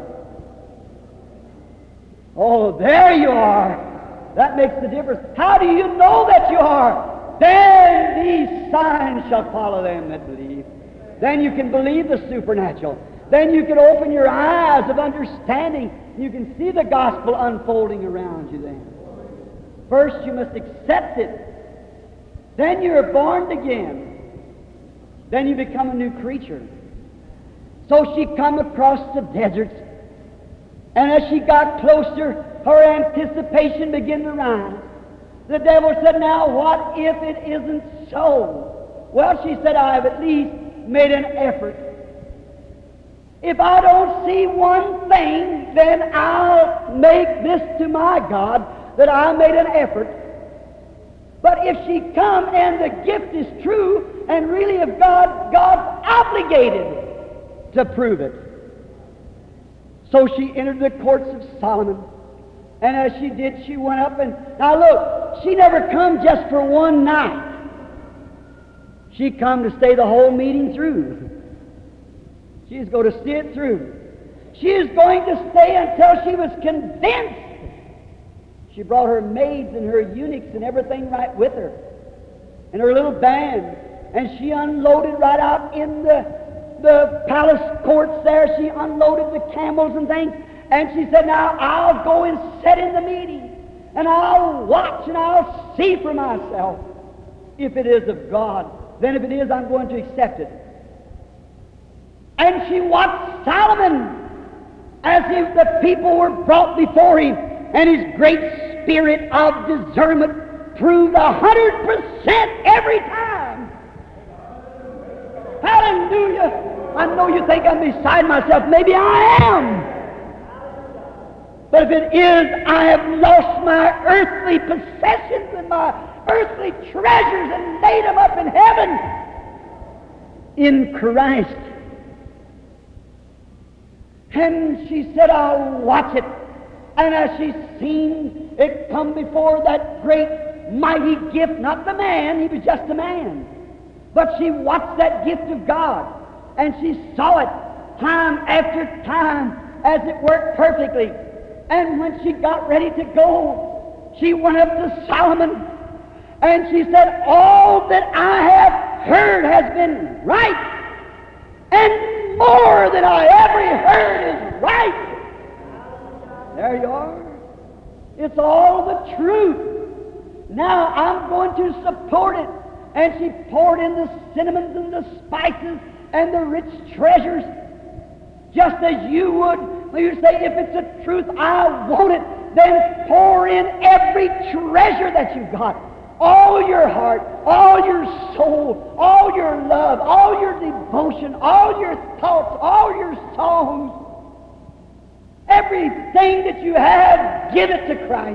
Oh, there you are. That makes the difference. How do you know that you are? Then these signs shall follow them that believe. Then you can believe the supernatural. Then you can open your eyes of understanding. You can see the gospel unfolding around you then. First, you must accept it. Then you're born again. Then you become a new creature. So she come across the deserts, and as she got closer, her anticipation began to rise. The devil said, now what if it isn't so? Well, she said, I have at least made an effort. If I don't see one thing, then I'll make this to my God that I made an effort. But if she come and the gift is true and really of God, God's obligated to prove it. So she entered the courts of Solomon. And as she did, she went up and, now look, she never come just for one night. She come to stay the whole meeting through. She's going to see it through. She is going to stay until she was convinced. She brought her maids and her eunuchs and everything right with her, and her little band, and she unloaded right out in the, the palace courts there. She unloaded the camels and things, and she said, now I'll go and sit in the meeting, and I'll watch and I'll see for myself if it is of God. Then if it is, I'm going to accept it. And she watched Solomon as if the people were brought before him, and his great spirit of discernment proved a hundred percent every time. Hallelujah! I know you think I'm beside myself. Maybe I am. But if it is, I have lost my earthly possessions and my earthly treasures and laid them up in heaven in Christ. And she said, I'll watch it. And as she seen it come before that great mighty gift, not the man, he was just a man, but she watched that gift of God, and she saw it time after time as it worked perfectly. And when she got ready to go, she went up to Solomon, and she said, all that I have heard has been right, and more than I ever heard is right. There you are. It's all the truth. Now I'm going to support it. And she poured in the cinnamons and the spices and the rich treasures, just as you would when you say, if it's the truth, I want it. Then pour in every treasure that you've got. All your heart, all your soul, all your love, all your devotion, all your thoughts, all your songs. Everything that you have, give it to Christ.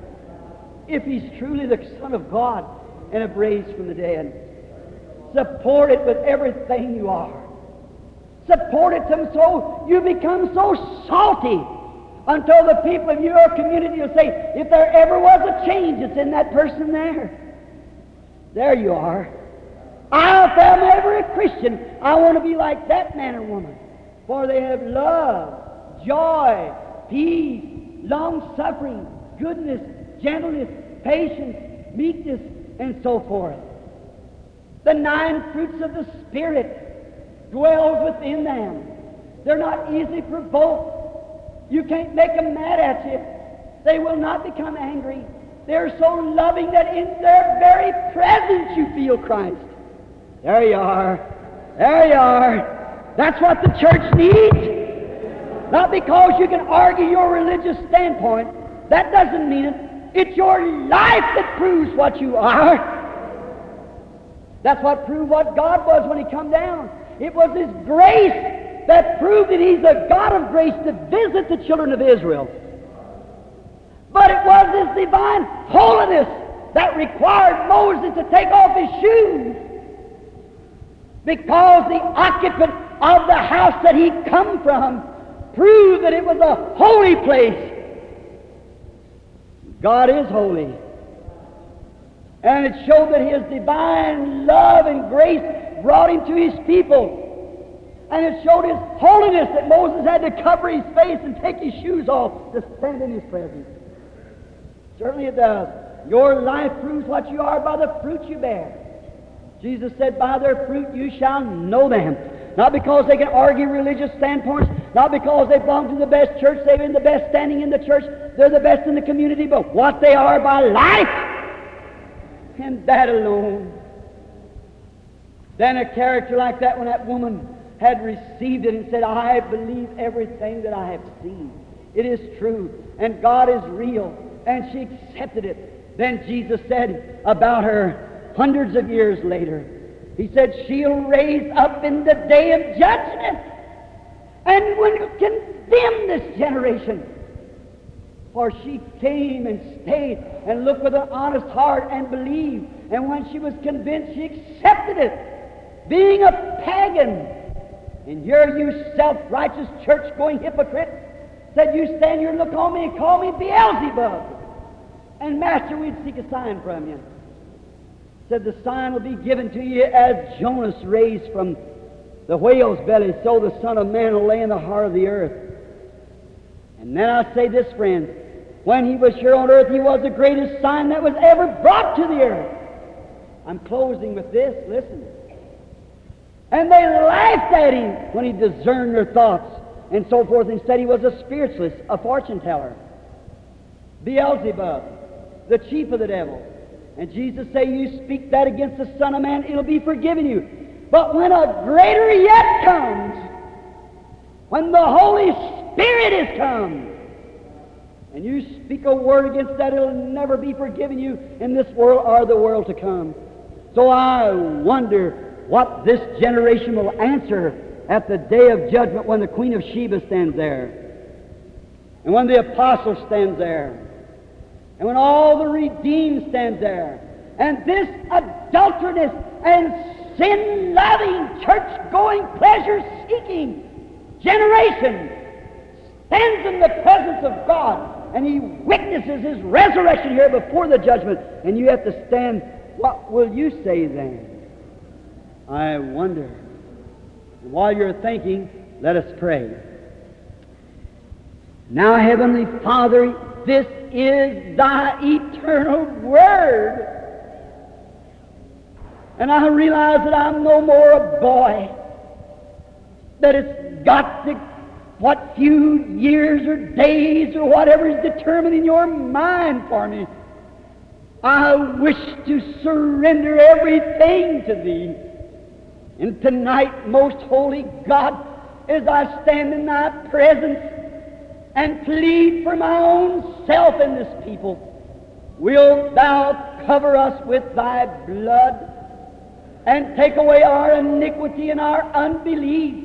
If He's truly the Son of God and have raised from the dead, support it with everything you are. Support it so you become so salty until the people of your community will say, if there ever was a change, it's in that person there. There you are. I, if I'm ever a Christian, I want to be like that man or woman, for they have love, joy, peace, long-suffering, goodness, gentleness, patience, meekness, and so forth. The nine fruits of the Spirit dwells within them. They're not easily provoked. You can't make them mad at you. They will not become angry. They're so loving that in their very presence you feel Christ. There you are. There you are. That's what the church needs. Not because you can argue your religious standpoint. That doesn't mean it. It's your life that proves what you are. That's what proved what God was when He come down. It was His grace that proved that He's a God of grace to visit the children of Israel. But it was His divine holiness that required Moses to take off his shoes, because the occupant of the house that he come from proved that it was a holy place. God is holy. And it showed that His divine love and grace brought Him to His people. And it showed His holiness that Moses had to cover his face and take his shoes off to stand in His presence. Certainly it does. Your life proves what you are by the fruit you bear. Jesus said, by their fruit you shall know them. Not because they can argue religious standpoints, not because they belong to the best church, they're in the best standing in the church, they're the best in the community, but what they are by life, and that alone. Then a character like that, when that woman had received it and said, I believe everything that I have seen. It is true, and God is real, and she accepted it. Then Jesus said about her hundreds of years later, He said, she'll raise up in the day of judgment and will condemn this generation. For she came and stayed and looked with an honest heart and believed. And when she was convinced, she accepted it, being a pagan. And here you self-righteous church-going hypocrite said, you stand here and look on me and call me Beelzebub. And Master, we'd seek a sign from you. Said, the sign will be given to you as Jonas raised from the whale's belly, so the Son of Man will lay in the heart of the earth. And then I say this, friends, When He was here on earth, He was the greatest sign that was ever brought to the earth. I'm closing with this. Listen. And they laughed at Him when He discerned their thoughts and so forth, and said He was a spiritualist, a fortune teller, Beelzebub, the chief of the devil. And Jesus said, you speak that against the Son of Man, it'll be forgiven you. But when a greater yet comes, when the Holy Spirit is come, and you speak a word against that, it'll never be forgiven you in this world or the world to come. So I wonder what this generation will answer at the day of judgment when the Queen of Sheba stands there, and when the apostle stands there, and when all the redeemed stands there, and this adulterous and sin-loving, church-going, pleasure-seeking generation stands in the presence of God, and He witnesses His resurrection here before the judgment, and you have to stand. What will you say then? I wonder. While you're thinking, let us pray. Now, Heavenly Father, this is Thy eternal Word. And I realize that I'm no more a boy, that it's got to, what few years or days or whatever is determined in Your mind for me. I wish to surrender everything to Thee. And tonight, most holy God, as I stand in Thy presence and plead for my own self and this people, wilt Thou cover us with Thy blood and take away our iniquity and our unbelief,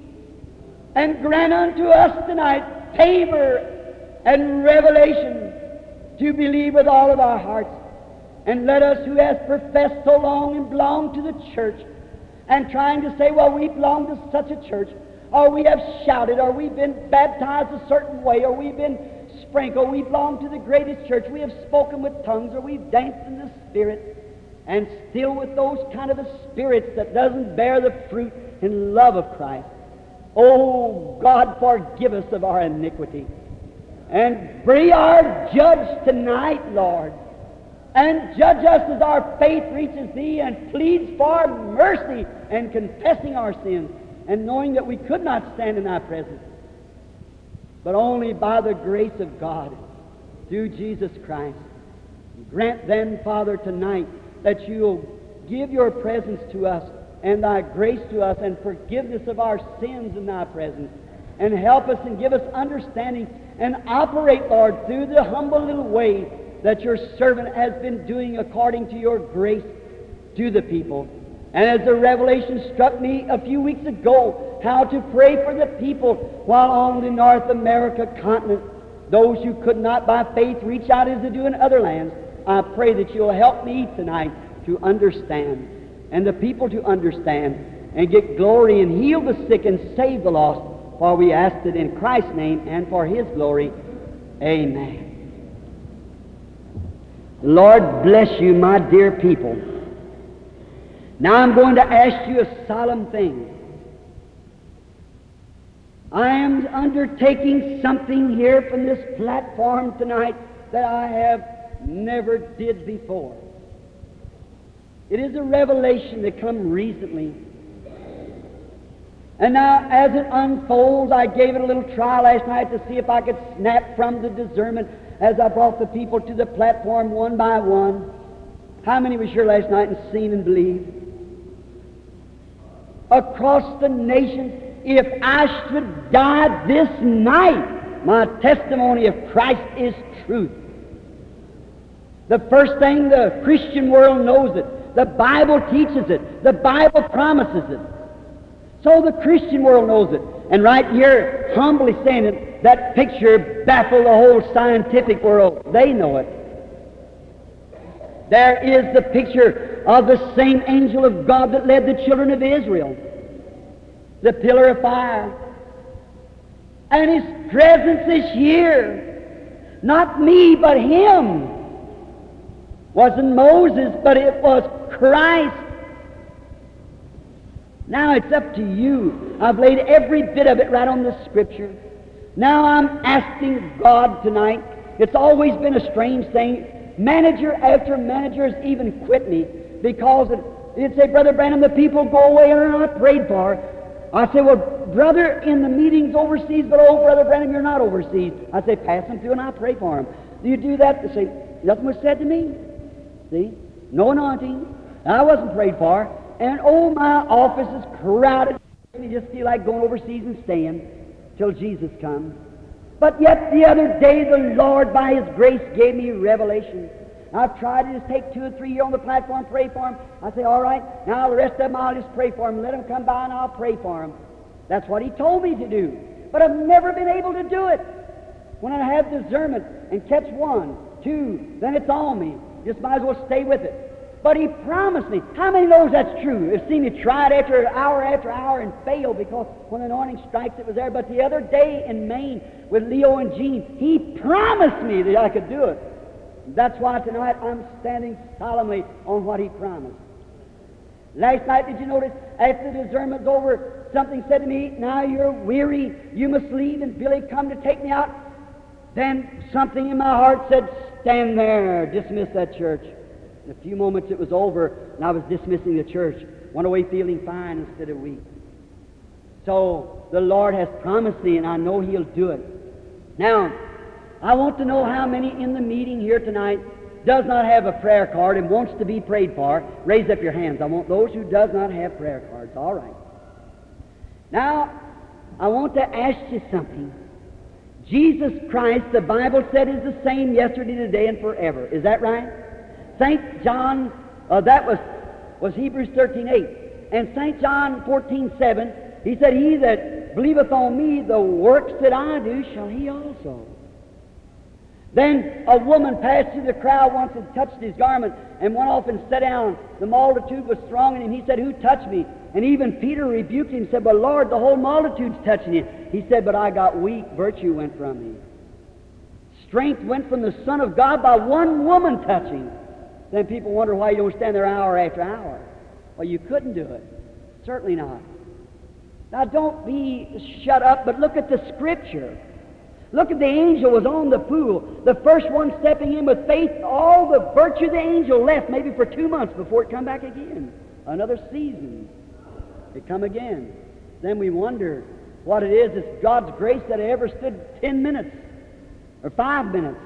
and grant unto us tonight favor and revelation to believe with all of our hearts. And let us, who has professed so long and belong to the church, and trying to say, well, we belong to such a church, or we have shouted, or we've been baptized a certain way, or we've been sprinkled, we belong to the greatest church, we have spoken with tongues, or we've danced in the Spirit, and still with those kind of a spirits that doesn't bear the fruit in love of Christ. Oh, God, forgive us of our iniquity, and be our judge tonight, Lord, and judge us as our faith reaches Thee and pleads for mercy, and confessing our sins and knowing that we could not stand in Thy presence, but only by the grace of God through Jesus Christ. Grant then, Father, tonight that You'll give Your presence to us and Thy grace to us and forgiveness of our sins in Thy presence, and help us and give us understanding and operate, Lord, through the humble little way that Your servant has been doing according to Your grace to the people. And as the revelation struck me a few weeks ago, how to pray for the people while on the North America continent, those who could not by faith reach out as they do in other lands, I pray that You'll help me tonight to understand, and the people to understand, and get glory and heal the sick and save the lost, for we ask it in Christ's name and for His glory. Amen. Lord bless you, my dear people. Now I'm going to ask you a solemn thing. I am undertaking something here from this platform tonight that I have never did before. It is a revelation that come recently. And now as it unfolds, I gave it a little try last night to see if I could snap from the discernment as I brought the people to the platform one by one. How many was here last night and seen and believed? Across the nation, if I should die this night, my testimony of Christ is truth. The first thing, the Christian world knows it. The Bible teaches it. The Bible promises it. So the Christian world knows it. And right here, humbly saying it, that picture baffled the whole scientific world. They know it. There is the picture of the same angel of God that led the children of Israel, the pillar of fire. And His presence is here. Not me, but Him. Wasn't Moses, but it was Christ. Now it's up to you. I've laid every bit of it right on the Scripture. Now I'm asking God tonight It's always been a strange thing. Manager after manager has even quit me because it, it'd say, Brother Branham, the people go away and are not prayed for. I say, well, brother, in the meetings overseas, but oh, Brother Branham, you're not overseas. I say, pass them through and I'll pray for them. Do you do that? They say, nothing was said to me. See? No anointing. I wasn't prayed for. And oh, my office is crowded. You just feel like going overseas and staying till Jesus comes. But yet the other day the Lord, by His grace, gave me revelation. I've tried to just take two or three here on the platform, pray for them. I say, all right, now the rest of them I'll just pray for them. Let them come by and I'll pray for them. That's what He told me to do. But I've never been able to do it. When I have discernment and catch one, two, then it's on me. Just might as well stay with it. But He promised me. How many knows that's true? You've seen me try it after hour after hour and fail because when the anointing strikes it was there. But the other day in Maine with Leo and Jean, He promised me that I could do it. That's why tonight I'm standing solemnly on what He promised. Last night, did you notice, after the discernment's over, something said to me, now you're weary, you must leave, and Billy come to take me out. Then something in my heart said, stand there, dismiss that church. In a few moments it was over, and I was dismissing the church. Went away feeling fine instead of weak. So the Lord has promised me, and I know He'll do it. Now, I want to know how many in the meeting here tonight does not have a prayer card and wants to be prayed for. Raise up your hands. I want those who does not have prayer cards. All right. Now, I want to ask you something. Jesus Christ, the Bible said, is the same yesterday, today, and forever. Is that right? Saint John, uh, that was, was Hebrews thirteen eight. And Saint John fourteen seven, he said, he that believeth on me, the works that I do, shall he also. Then a woman passed through the crowd once and touched his garment and went off and sat down. The multitude was thronging him. He said, who touched me? And even Peter rebuked him and said, but Lord, the whole multitude's touching you. He said, but I got weak. Virtue went from me. Strength went from the Son of God by one woman touching. Then people wonder why you don't stand there hour after hour. Well, you couldn't do it. Certainly not. Now, don't be shut up, but look at the Scripture. Look at the angel was on the pool. The first one stepping in with faith, all the virtue of the angel left maybe for two months before it come back again. Another season. It come again. Then we wonder what it is. It's God's grace that I ever stood ten minutes or five minutes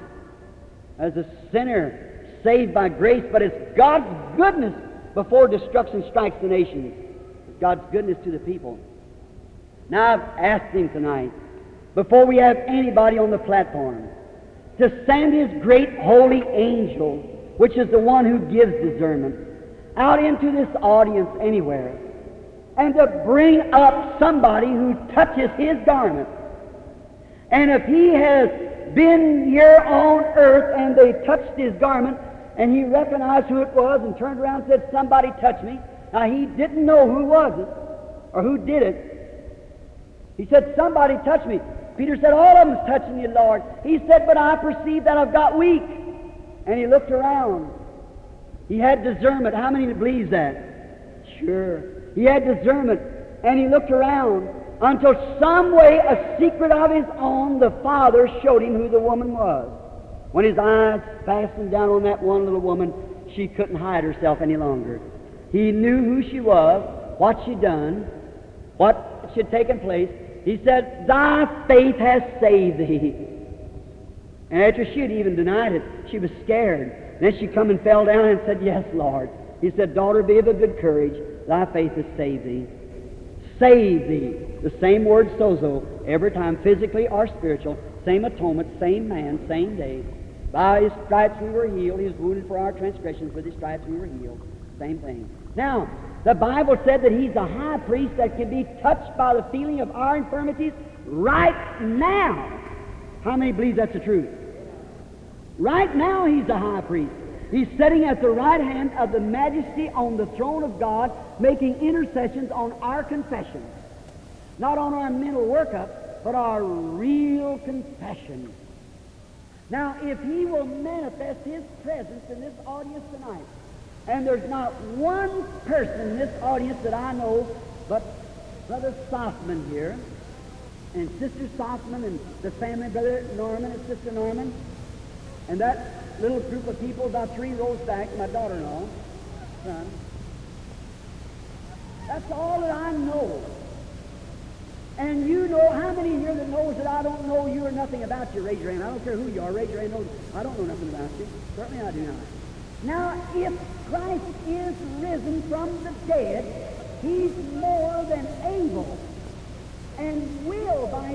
as a sinner saved by grace, but it's God's goodness before destruction strikes the nations. It's God's goodness to the people. Now I've asked Him tonight, before we have anybody on the platform, to send His great holy angel, which is the one who gives discernment, out into this audience anywhere, and to bring up somebody who touches His garment. And if he has been here on earth and they touched His garment, and he recognized who it was and turned around and said, somebody touched me. Now, he didn't know who was it or who did it. He said, somebody touched me. Peter said, all of them's touching you, Lord. He said, but I perceive that I've got weak. And he looked around. He had discernment. How many believes that? Sure. He had discernment. And he looked around until some way, a secret of his own, the Father showed him who the woman was. When his eyes fastened down on that one little woman, she couldn't hide herself any longer. He knew who she was, what she'd done, what had taken place. He said, thy faith has saved thee. And after she had even denied it, she was scared. Then she come and fell down and said, yes, Lord. He said, daughter, be of a good courage. Thy faith has saved thee. Save thee. The same word sozo, every time, physically or spiritual. Same atonement, same man, same day. By His stripes we were healed. He was wounded for our transgressions. With His stripes we were healed. Same thing. Now, the Bible said that He's a high priest that can be touched by the feeling of our infirmities right now. How many believe that's the truth? Right now He's the high priest. He's sitting at the right hand of the Majesty on the throne of God, making intercessions on our confessions. Not on our mental workup, but our real confession. Now, if He will manifest His presence in this audience tonight, and there's not one person in this audience that I know but Brother Sothman here, and Sister Sothman, and the family, Brother Norman and Sister Norman, And that little group of people about three rows back, my daughter-in-law, son, that's all that I know. And you know, how many here that knows that I don't know you or nothing about you? Raise your hand. I don't care who you are. Raise your hand. No, I don't know nothing about you. Certainly I do not. Now, if Christ is risen from the dead, He's more than able and will, by